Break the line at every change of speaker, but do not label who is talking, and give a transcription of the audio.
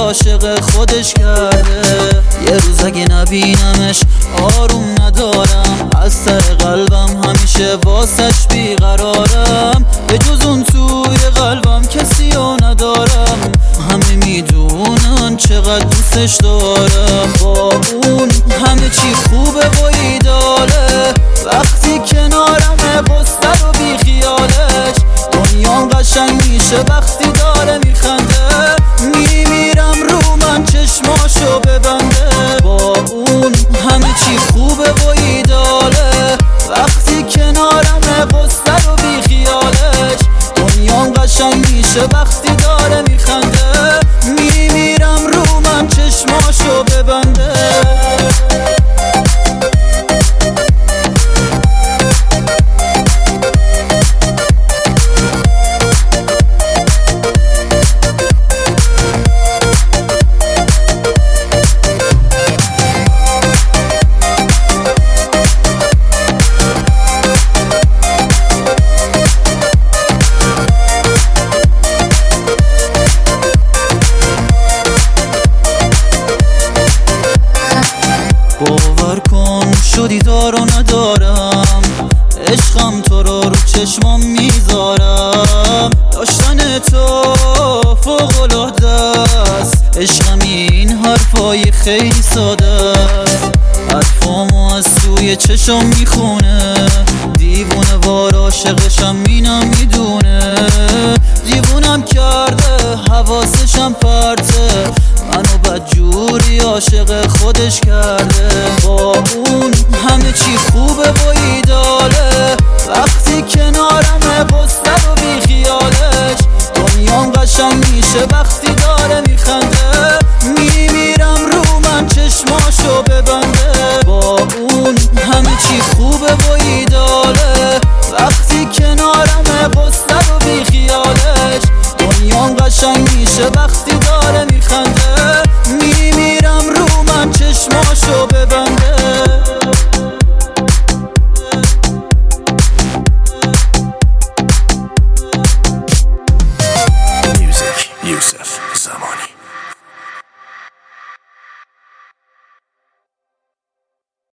عاشق خودش کرده. یه روز اگه نبینمش آروم ندارم، از سر قلبم همیشه واسش بیقرارم. به جز اون توی قلبم کسی رو ندارم، همه میدونن چقدر دوستش دارم. با اون همه چی خوبه و ایداله، وقتی کنارمه قصه رو بی خیالش. دنیام قشنگ میشه وقتی داره میخنده، میمیرم رو من چشماشو ببنده. با اون همه چی خوبه و ایداله، وقتی کنارمه قصه رو بی خیالش. دنیام قشنگ میشه وقتی داره میخنده، میمیرم رو من چشماشو ببنده. باور کن شدی دارو ندارم، عشقم تو رو چشمام میذارم. داشتن تو فوق‌العاده است، عشقم این حرفای خیلی ساده است. حرفامو از توی چشم میخونه، دیوونه وار عاشقشم اینم میدونه. دیوونم کرده حواسشم پرته، منو بدجوری عاشق خودش کرده. با اون همه چی خوبه و ایداله، وقتی کنارمه قصه رو بی خیالش. دنیام قشنگ میشه وقتی داره میخنده، میمیرم رو من چشماشو ببنده. با اون همه چی خوبه و ایداله، وقتی کنارمه قصه رو بی خیالش. دنیام قشنگ میشه وقتی داره میخنده، میمیرم رو من چشماشو ببنده.